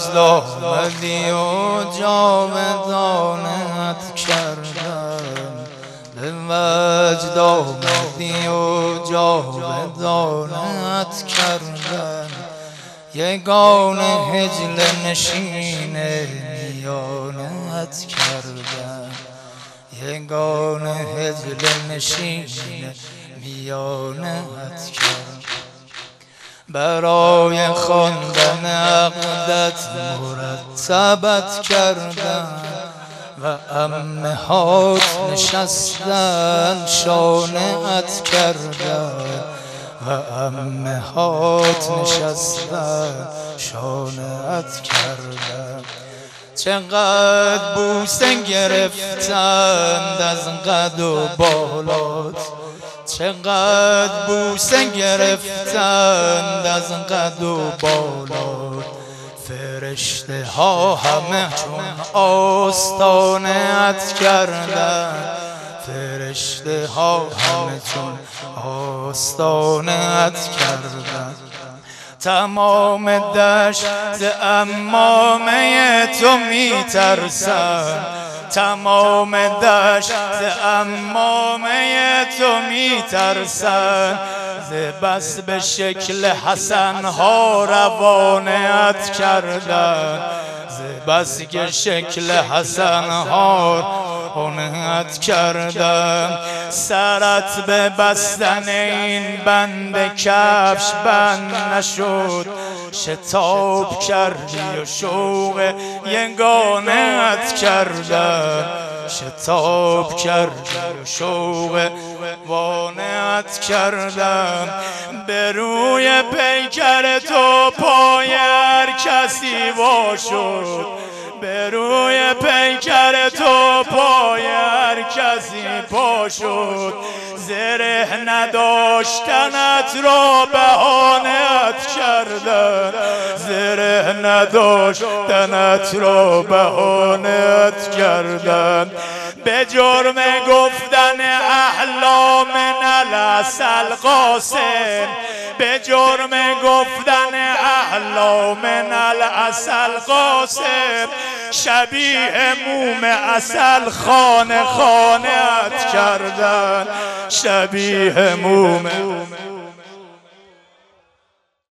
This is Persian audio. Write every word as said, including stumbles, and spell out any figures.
وجد آمدی و جاودانت کردم، به وجد آمدی و جاودانت کردم. یگانه هجل نشین میانت کردم، یگانه هجل نشین میانت کردم. برای خواندن عقدت مرتبت کردم و عمهات نشستن شانه‌ات کردن، و عمهات نشستن شانه‌ات کردن. چقدر بوسه گرفتند از قد و بالات، چقدر بوسه گرفتند از قد و بالات. فرشته ها همه چون آستانه‌ات کردند، فرشته ها همه چون آستانه‌ات کردند. تمام دشت ز عمامه تو میترسند، تمام دشت ز عمامه تو میترسند. ز بس به شکل حسن ها روانه‌ات کردند، ز بس که شکل حسن ها روانه‌ات کردند. سرت به بستن این بند کفش بند نشد، شتاب کردی و شوق یگانه‌ات کردم، شتاب کردی و شوق وانه‌ات کردم. به روی پیکر تو پای هر کسی وا شد، به روی پیکر تو پای هر کسی پا شد. زره نداشتنت را بهانه‌ات کردن، زره نداشتنت را بهانه‌ات کردن. به جرم گفتن احلام العسل قاسم، به جرم گفتن احلام العسل قاسم. شبیه موم عسل خانه خانه‌ات کردن، شبیه موم